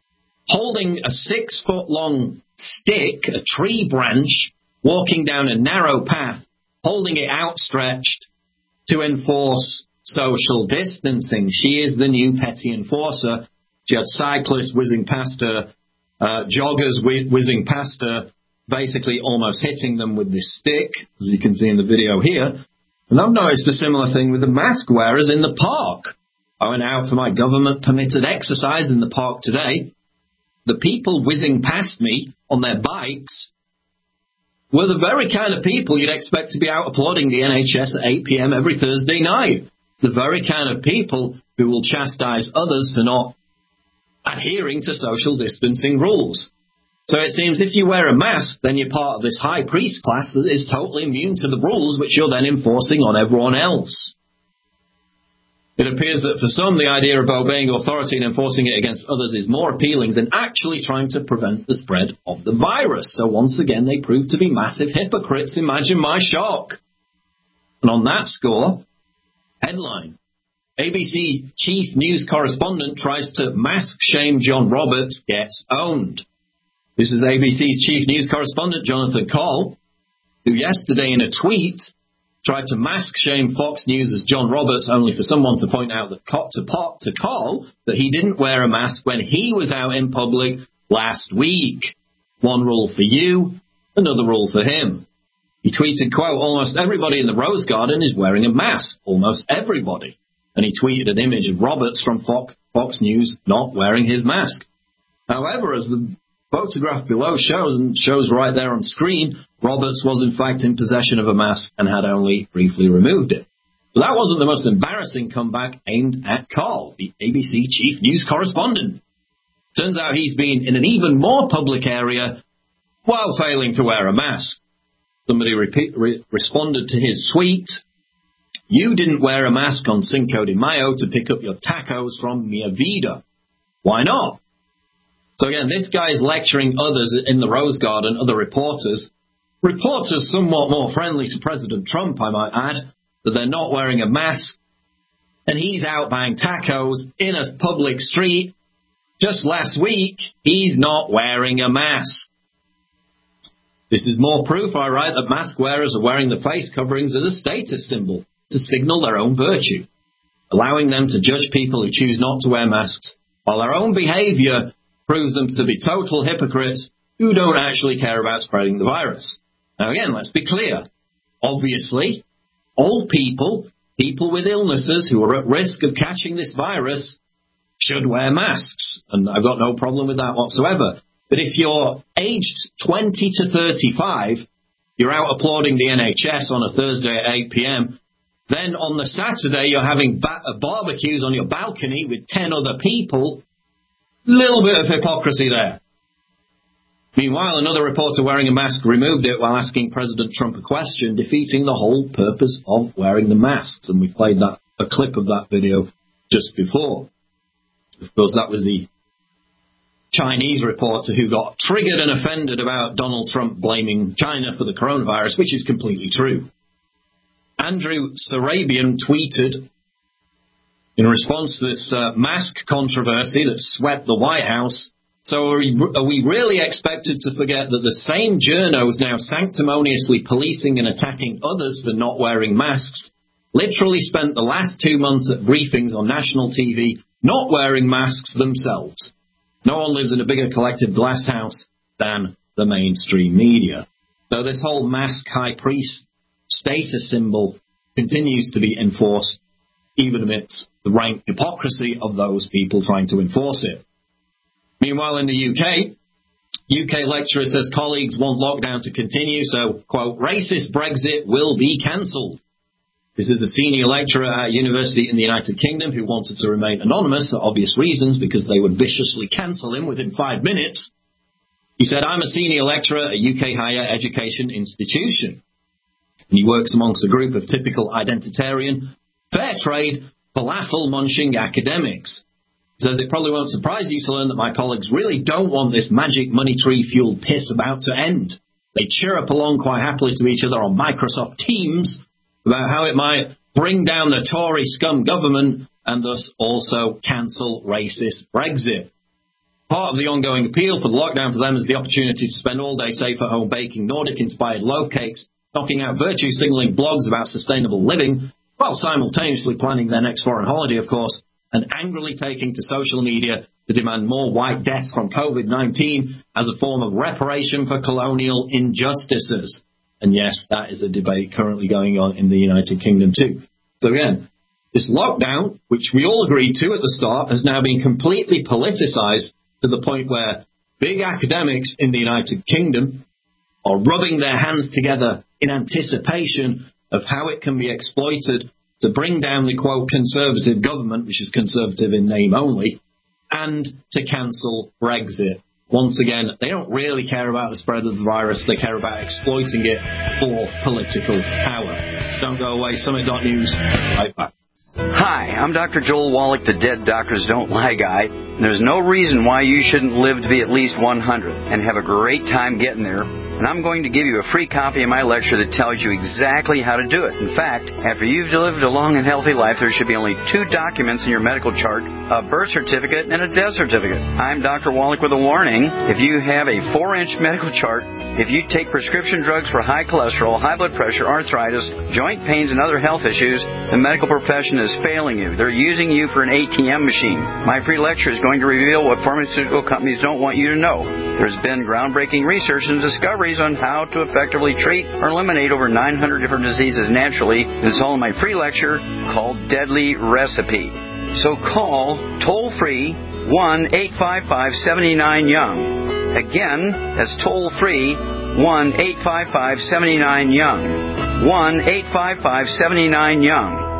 holding a six-foot-long stick, a tree branch, walking down a narrow path, holding it outstretched to enforce social distancing. She is the new petty enforcer. She had cyclists whizzing past her, uh, joggers whi- whizzing past her, basically almost hitting them with this stick, as you can see in the video here. And I've noticed a similar thing with the mask wearers in the park. I went out for my government-permitted exercise in the park today. The people whizzing past me on their bikes were the very kind of people you'd expect to be out applauding the N H S at eight p.m. every Thursday night. The very kind of people who will chastise others for not adhering to social distancing rules. So it seems if you wear a mask, then you're part of this high priest class that is totally immune to the rules which you're then enforcing on everyone else. It appears that for some, the idea of obeying authority and enforcing it against others is more appealing than actually trying to prevent the spread of the virus. So once again, they prove to be massive hypocrites. Imagine my shock. And on that score, headline, A B C chief news correspondent tries to mask shame John Roberts, gets owned. This is A B C's chief news correspondent, Jonathan Call, who yesterday in a tweet tried to mask shame Fox News as John Roberts, only for someone to point out that to, pot, to Call that he didn't wear a mask when he was out in public last week. One rule for you, another rule for him. He tweeted, quote, almost everybody in the Rose Garden is wearing a mask. Almost everybody. And he tweeted an image of Roberts from Fox, Fox News not wearing his mask. However, as the photograph below shows, and shows right there on screen, Roberts was in fact in possession of a mask and had only briefly removed it. But that wasn't the most embarrassing comeback aimed at Carl, the A B C chief news correspondent. Turns out he's been in an even more public area while failing to wear a mask. Somebody repeat, re- responded to his tweet, you didn't wear a mask on Cinco de Mayo to pick up your tacos from Mia Vida. Why not? So again, this guy is lecturing others in the Rose Garden, other reporters. Reporters somewhat more friendly to President Trump, I might add, that they're not wearing a mask. And he's out buying tacos in a public street. Just last week, he's not wearing a mask. This is more proof, I write, that mask wearers are wearing the face coverings as a status symbol to signal their own virtue, allowing them to judge people who choose not to wear masks, while their own behavior proves them to be total hypocrites who don't actually care about spreading the virus. Now again, let's be clear. Obviously, old people, people with illnesses who are at risk of catching this virus should wear masks, and I've got no problem with that whatsoever. But if you're aged twenty to thirty-five, you're out applauding the N H S on a Thursday at eight p.m., then on the Saturday you're having ba- barbecues on your balcony with ten other people, little bit of hypocrisy there. Meanwhile, another reporter wearing a mask removed it while asking President Trump a question, defeating the whole purpose of wearing the masks. And we played that a clip of that video just before. Of course, that was the Chinese reporter who got triggered and offended about Donald Trump blaming China for the coronavirus, which is completely true. Andrew Sarabian tweeted in response to this uh, mask controversy that swept the White House, so are we, are we really expected to forget that the same journos now sanctimoniously policing and attacking others for not wearing masks literally spent the last two months at briefings on national T V not wearing masks themselves? No one lives in a bigger collective glass house than the mainstream media. So this whole mask high priest status symbol continues to be enforced, even amidst the rank hypocrisy of those people trying to enforce it. Meanwhile, in the U K, U K lecturer says colleagues want lockdown to continue, so, quote, racist Brexit will be cancelled. This is a senior lecturer at a university in the United Kingdom who wanted to remain anonymous for obvious reasons because they would viciously cancel him within five minutes. He said, I'm a senior lecturer at a U K higher education institution. And he works amongst a group of typical identitarian, fair trade, falafel-munching academics. He says, it probably won't surprise you to learn that my colleagues really don't want this magic money tree-fueled piss about to end. They chirrup along quite happily to each other on Microsoft Teams about how it might bring down the Tory scum government and thus also cancel racist Brexit. Part of the ongoing appeal for the lockdown for them is the opportunity to spend all day safe at home baking Nordic-inspired loaf cakes, knocking out virtue-signaling blogs about sustainable living, while simultaneously planning their next foreign holiday, of course, and angrily taking to social media to demand more white deaths from COVID nineteen as a form of reparation for colonial injustices. And yes, that is a debate currently going on in the United Kingdom too. So again, this lockdown, which we all agreed to at the start, has now been completely politicized to the point where big academics in the United Kingdom are rubbing their hands together in anticipation of how it can be exploited to bring down the, quote, conservative government, which is conservative in name only, and to cancel Brexit. Once again, they don't really care about the spread of the virus. They care about exploiting it for political power. Don't go away. Summit dot news. Right back. Hi, I'm Doctor Joel Wallach, the Dead Doctors Don't Lie guy. There's no reason why you shouldn't live to be at least one hundred and have a great time getting there. And I'm going to give you a free copy of my lecture that tells you exactly how to do it. In fact, after you've lived a long and healthy life, there should be only two documents in your medical chart, a birth certificate and a death certificate. I'm Doctor Wallach with a warning. If you have a four-inch medical chart, if you take prescription drugs for high cholesterol, high blood pressure, arthritis, joint pains, and other health issues, the medical profession is failing you. They're using you for an A T M machine. My free lecture is going to reveal what pharmaceutical companies don't want you to know. There's been groundbreaking research and discoveries on how to effectively treat or eliminate over nine hundred different diseases naturally. It's all in my free lecture called Deadly Recipe. So call toll-free one eight five five, seven nine, young. Again, that's toll-free one eight five five, seven nine, young. one eight five five, seven nine, young.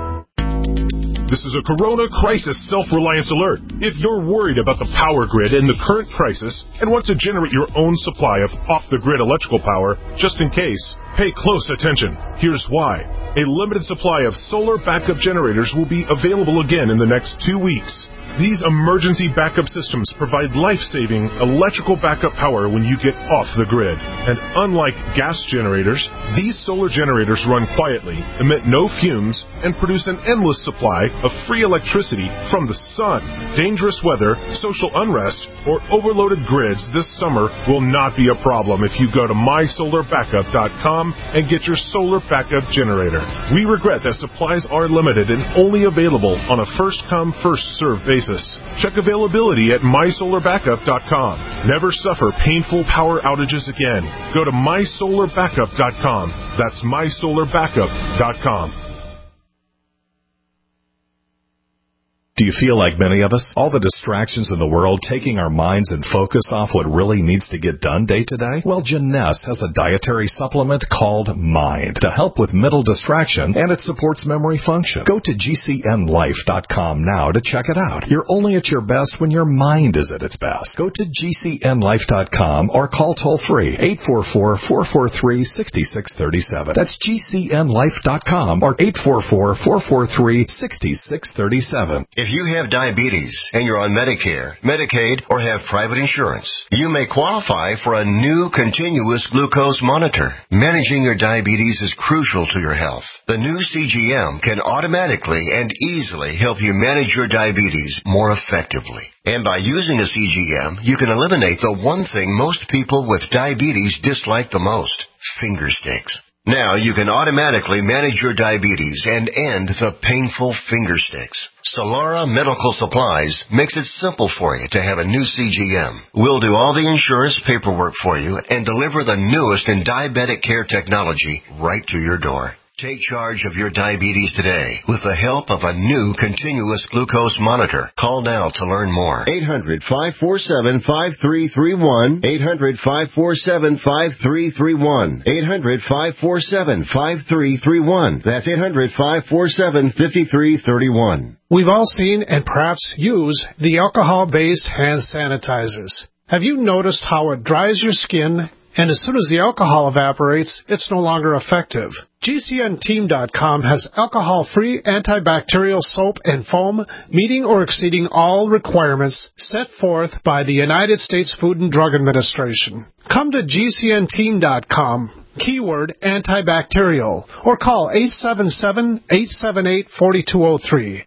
This is a Corona Crisis Self-Reliance Alert. If you're worried about the power grid in the current crisis and want to generate your own supply of off-the-grid electrical power, just in case, pay close attention. Here's why. A limited supply of solar backup generators will be available again in the next two weeks. These emergency backup systems provide life-saving electrical backup power when you get off the grid. And unlike gas generators, these solar generators run quietly, emit no fumes, and produce an endless supply of free electricity from the sun. Dangerous weather, social unrest, or overloaded grids this summer will not be a problem if you go to my solar backup dot com and get your solar backup generator. We regret that supplies are limited and only available on a first-come, first-served basis. Check availability at my solar backup dot com. Never suffer painful power outages again. Go to my solar backup dot com. That's my solar backup dot com. Do you feel like many of us? All the distractions in the world taking our minds and focus off what really needs to get done day to day? Well, Jeunesse has a dietary supplement called Mind to help with mental distraction, and it supports memory function. Go to G C N life dot com now to check it out. You're only at your best when your mind is at its best. Go to G C N life dot com or call toll-free eight four four, four four three, six six three seven. That's G C N life dot com or eight four four, four four three, six six three seven. If you have diabetes and you're on Medicare, Medicaid, or have private insurance, you may qualify for a new continuous glucose monitor. Managing your diabetes is crucial to your health. The new C G M can automatically and easily help you manage your diabetes more effectively. And by using a C G M, you can eliminate the one thing most people with diabetes dislike the most: finger sticks. Now you can automatically manage your diabetes and end the painful finger sticks. Solara Medical Supplies makes it simple for you to have a new C G M. We'll do all the insurance paperwork for you and deliver the newest in diabetic care technology right to your door. Take charge of your diabetes today with the help of a new continuous glucose monitor. Call now to learn more. eight hundred, five four seven, five three three one. eight hundred, five four seven, five three three one. eight hundred, five four seven, five three three one. That's eight hundred, five four seven, five three three one. We've all seen and perhaps use the alcohol-based hand sanitizers. Have you noticed how it dries your skin, and as soon as the alcohol evaporates, it's no longer effective? G C N team dot com has alcohol-free antibacterial soap and foam meeting or exceeding all requirements set forth by the United States Food and Drug Administration. Come to G C N team dot com, keyword antibacterial, or call eight seven seven, eight seven eight, four two zero three.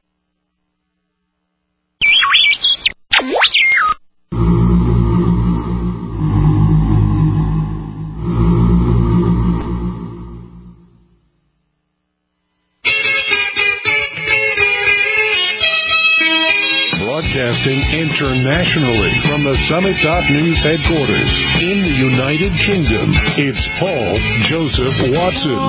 Broadcasting internationally from the Summit dot News headquarters in the United Kingdom, it's Paul Joseph Watson.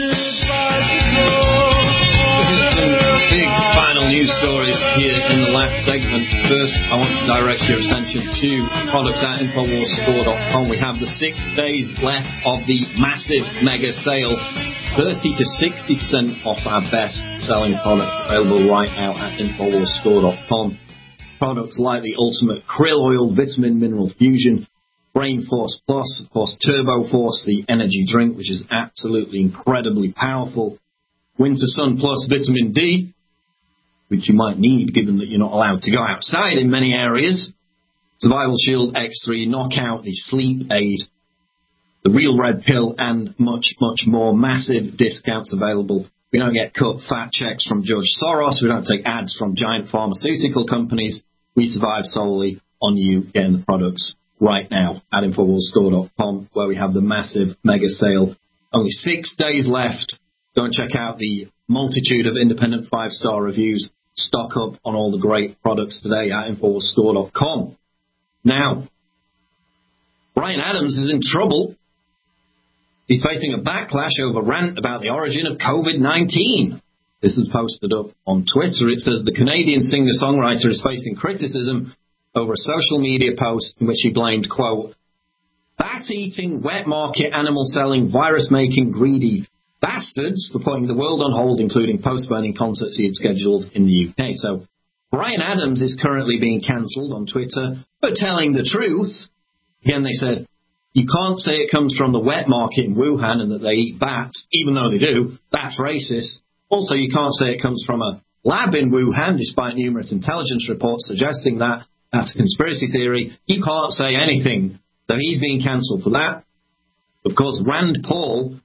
Big final news stories here in the last segment. First, I want to direct your attention to products at Infowars Store dot com. We have the six days left of the massive mega sale. thirty to sixty percent off our best-selling products available right now at Infowars Store dot com. Products like the Ultimate Krill Oil Vitamin Mineral Fusion, Brain Force Plus, of course, Turbo Force, the energy drink, which is absolutely incredibly powerful, Winter Sun Plus Vitamin D, which you might need given that you're not allowed to go outside in many areas, Survival Shield X three Knockout, the Sleep Aid, the Real Red Pill, and much, much more. Massive discounts available. We don't get cut fat checks from George Soros. We don't take ads from giant pharmaceutical companies. We survive solely on you getting the products right now at Infowars Store dot com, where we have the massive mega sale. Only six days left. Go and check out the multitude of independent five-star reviews. Stock up on all the great products today at Infowars Store dot com. Now, Bryan Adams is in trouble. He's facing a backlash over rant about the origin of COVID nineteen. This is posted up on Twitter. It says the Canadian singer-songwriter is facing criticism over a social media post in which he blamed, quote, bat-eating, wet market, animal-selling, virus-making, greedy bastards for putting the world on hold, including postponing concerts he had scheduled in the U K. So Bryan Adams is currently being cancelled on Twitter for telling the truth. Again, they said, you can't say it comes from the wet market in Wuhan and that they eat bats, even though they do. That's racist. Also, you can't say it comes from a lab in Wuhan, despite numerous intelligence reports suggesting that that's a conspiracy theory. He can't say anything. So he's being cancelled for that. Of course, Rand Paul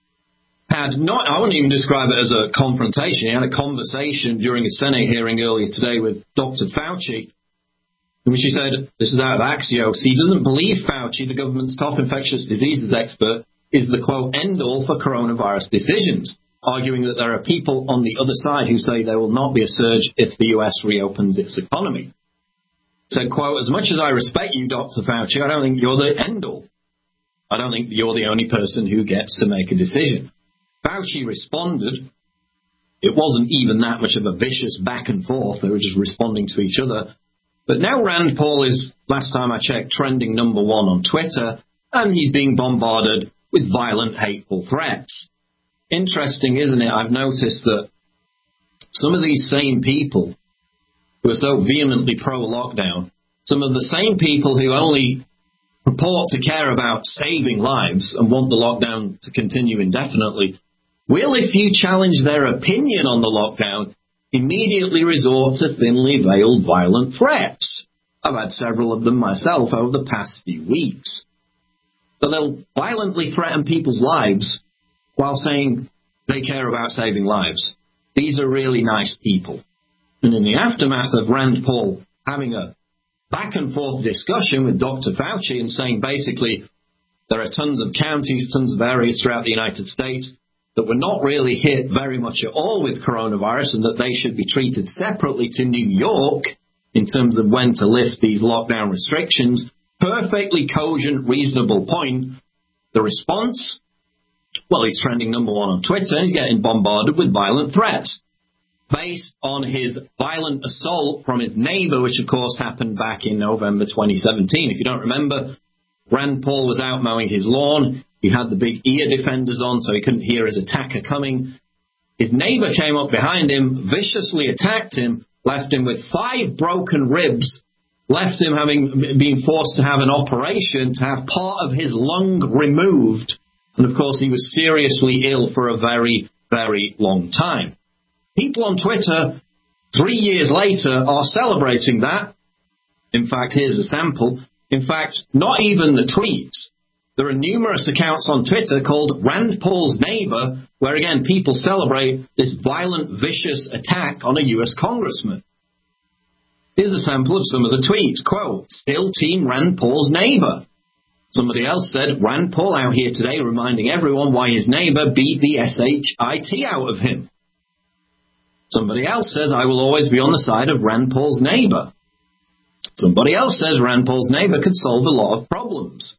had not, I wouldn't even describe it as a confrontation. He had a conversation during a Senate hearing earlier today with Doctor Fauci, in which he said, this is out of Axios, he doesn't believe Fauci, the government's top infectious diseases expert, is the, quote, end-all for coronavirus decisions, arguing that there are people on the other side who say there will not be a surge if the U S reopens its economy. Said, quote, as much as I respect you, Doctor Fauci, I don't think you're the end-all. I don't think you're the only person who gets to make a decision. Fauci responded. It wasn't even that much of a vicious back and forth. They were just responding to each other. But now Rand Paul is, last time I checked, trending number one on Twitter, and he's being bombarded with violent, hateful threats. Interesting, isn't it? I've noticed that some of these same people who are so vehemently pro-lockdown, some of the same people who only purport to care about saving lives and want the lockdown to continue indefinitely, will, if you challenge their opinion on the lockdown, immediately resort to thinly veiled violent threats. I've had several of them myself over the past few weeks. So they'll violently threaten people's lives while saying they care about saving lives. These are really nice people. And in the aftermath of Rand Paul having a back and forth discussion with Doctor Fauci and saying basically there are tons of counties, tons of areas throughout the United States that were not really hit very much at all with coronavirus and that they should be treated separately to New York in terms of when to lift these lockdown restrictions. Perfectly cogent, reasonable point. The response? Well, he's trending number one on Twitter and he's getting bombarded with violent threats based on his violent assault from his neighbor, which of course happened back in November twenty seventeen. If you don't remember, Rand Paul was out mowing his lawn. He had the big ear defenders on so he couldn't hear his attacker coming. His neighbor came up behind him, viciously attacked him, left him with five broken ribs, left him having been forced to have an operation to have part of his lung removed. And of course he was seriously ill for a very, very long time. People on Twitter, three years later, are celebrating that. In fact, here's a sample. In fact, not even the tweets. There are numerous accounts on Twitter called Rand Paul's Neighbor, where again people celebrate this violent, vicious attack on a U S congressman. Here's a sample of some of the tweets. Quote, still Team Rand Paul's Neighbor. Somebody else said, Rand Paul out here today reminding everyone why his neighbor beat the S H I T out of him. Somebody else says, I will always be on the side of Rand Paul's neighbor. Somebody else says Rand Paul's neighbor could solve a lot of problems.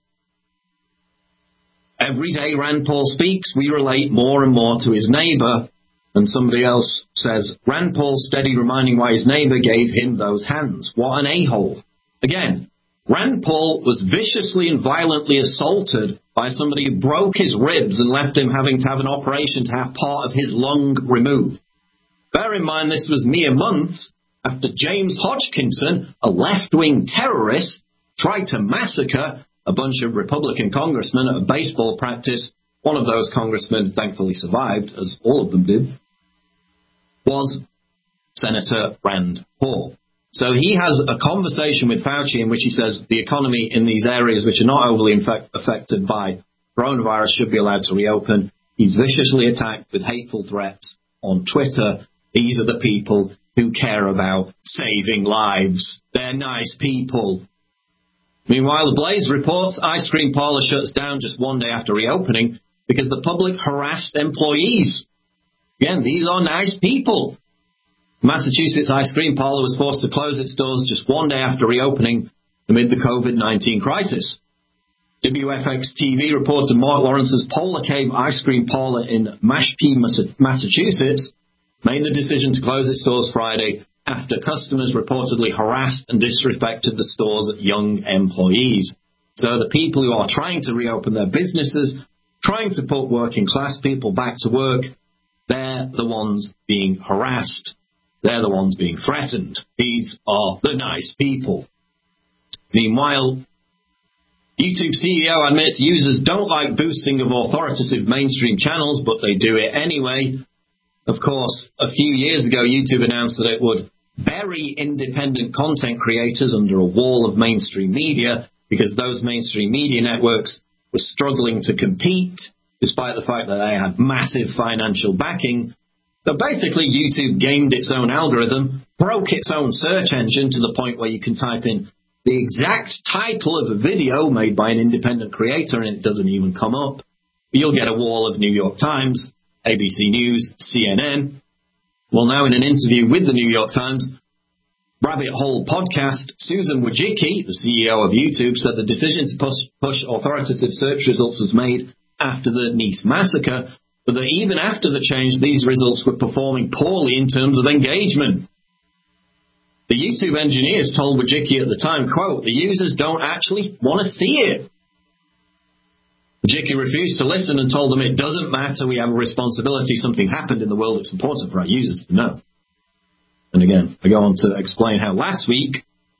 Every day Rand Paul speaks, we relate more and more to his neighbor. And somebody else says, Rand Paul's steady reminding why his neighbor gave him those hands. What an a-hole. Again, Rand Paul was viciously and violently assaulted by somebody who broke his ribs and left him having to have an operation to have part of his lung removed. Bear in mind this was mere months after James Hodgkinson, a left-wing terrorist, tried to massacre a bunch of Republican congressmen at a baseball practice. One of those congressmen thankfully survived, as all of them did, was Senator Rand Paul. So he has a conversation with Fauci in which he says the economy in these areas which are not overly infect- affected by coronavirus should be allowed to reopen. He's viciously attacked with hateful threats on Twitter. These are the people who care about saving lives. They're nice people. Meanwhile, the Blaze reports ice cream parlor shuts down just one day after reopening because the public harassed employees. Again, these are nice people. Massachusetts ice cream parlor was forced to close its doors just one day after reopening amid the COVID nineteen crisis. W F X T V reported Mark Lawrence's Polar Cave ice cream parlor in Mashpee, Massachusetts, made the decision to close its doors Friday after customers reportedly harassed and disrespected the store's young employees. So the people who are trying to reopen their businesses, trying to put working class people back to work, they're the ones being harassed. They're the ones being threatened. These are the nice people. Meanwhile, YouTube C E O admits users don't like boosting of authoritative mainstream channels, but they do it anyway. Of course, a few years ago, YouTube announced that it would bury independent content creators under a wall of mainstream media because those mainstream media networks were struggling to compete, despite the fact that they had massive financial backing. So basically, YouTube gamed its own algorithm, broke its own search engine to the point where you can type in the exact title of a video made by an independent creator and it doesn't even come up. You'll get a wall of New York Times, A B C News, C N N. Well, now in an interview with the New York Times, Rabbit Hole podcast, Susan Wojcicki, the C E O of YouTube, said the decision to push, push authoritative search results was made after the Nice massacre, but that even after the change, these results were performing poorly in terms of engagement. The YouTube engineers told Wojcicki at the time, quote, the users don't actually want to see it. Wojcicki refused to listen and told them it doesn't matter, we have a responsibility, something happened in the world, it's important for our users to know. And again, I go on to explain how last week,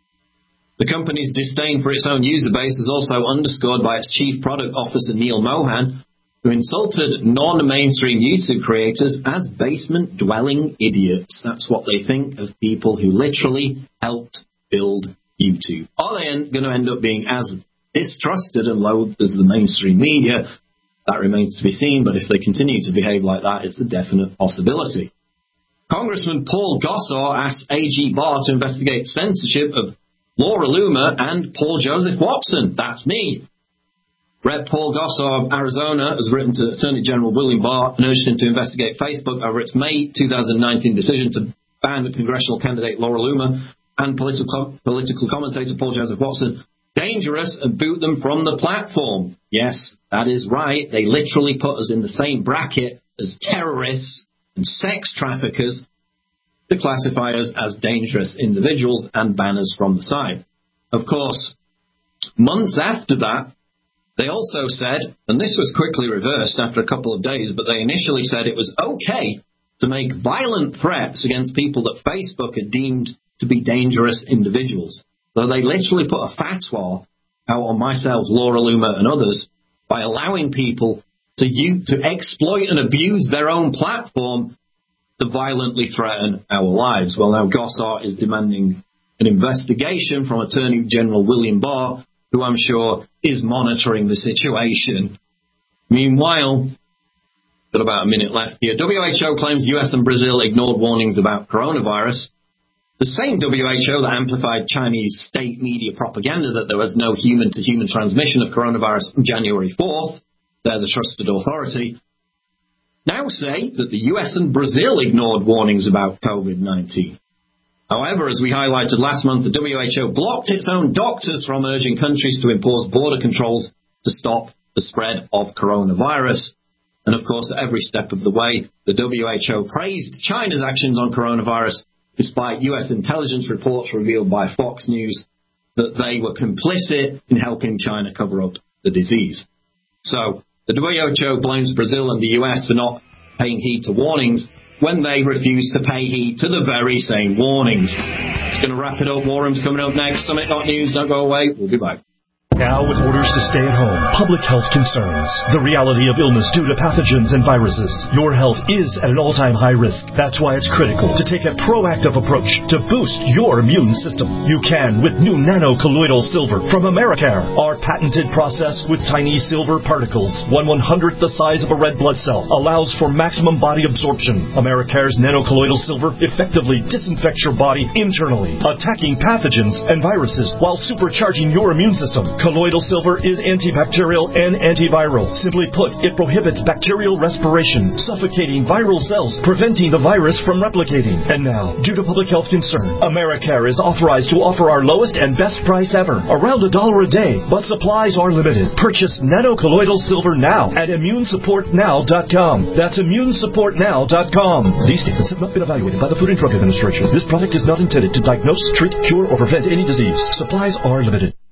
the company's disdain for its own user base is also underscored by its chief product officer, Neil Mohan, who insulted non-mainstream YouTube creators as basement-dwelling idiots. That's what they think of people who literally helped build YouTube. Are they going to end up being as distrusted and loathed as the mainstream media? That remains to be seen, but if they continue to behave like that, it's a definite possibility. Congressman Paul Gosar asked A G Barr to investigate censorship of Laura Loomer and Paul Joseph Watson. That's me. Representative Paul Gosar of Arizona has written to Attorney General William Barr and urged him to investigate Facebook over its May twenty nineteen decision to ban the congressional candidate Laura Loomer and political, political commentator Paul Joseph Watson dangerous and boot them from the platform. Yes, that is right. They literally put us in the same bracket as terrorists and sex traffickers to classify us as dangerous individuals and ban us from the site. Of course, months after that, they also said, and this was quickly reversed after a couple of days, but they initially said it was okay to make violent threats against people that Facebook had deemed to be dangerous individuals. So they literally put a fatwa out on myself, Laura Loomer, and others by allowing people to use, to exploit and abuse their own platform to violently threaten our lives. Well, now Gosar is demanding an investigation from Attorney General William Barr, who I'm sure is monitoring the situation. Meanwhile, got about a minute left here. W H O claims U S and Brazil ignored warnings about coronavirus. The same W H O that amplified Chinese state media propaganda that there was no human-to-human transmission of coronavirus on January fourth, they're the trusted authority, now say that the U S and Brazil ignored warnings about COVID nineteen. However, as we highlighted last month, the W H O blocked its own doctors from urging countries to impose border controls to stop the spread of coronavirus. And of course, at every step of the way, the W H O praised China's actions on coronavirus, despite U S intelligence reports revealed by Fox News that they were complicit in helping China cover up the disease. So, the W H O blames Brazil and the U S for not paying heed to warnings when they refuse to pay heed to the very same warnings. Just going to wrap it up. War Room's coming up next. Summit dot news. Don't go away. We'll be back. Now with orders to stay at home, public health concerns, the reality of illness due to pathogens and viruses. Your health is at an all-time high risk. That's why it's critical to take a proactive approach to boost your immune system. You can with new nano-colloidal silver from Americare. Our patented process with tiny silver particles, one one-hundredth the size of a red blood cell, allows for maximum body absorption. Americare's nano-colloidal silver effectively disinfects your body internally, attacking pathogens and viruses while supercharging your immune system. Colloidal silver is antibacterial and antiviral. Simply put, it prohibits bacterial respiration, suffocating viral cells, preventing the virus from replicating. And now, due to public health concern, Americare is authorized to offer our lowest and best price ever, around a dollar a day, but supplies are limited. Purchase nano-colloidal silver now at immune support now dot com. That's immune support now dot com. These statements have not been evaluated by the Food and Drug Administration. This product is not intended to diagnose, treat, cure, or prevent any disease. Supplies are limited.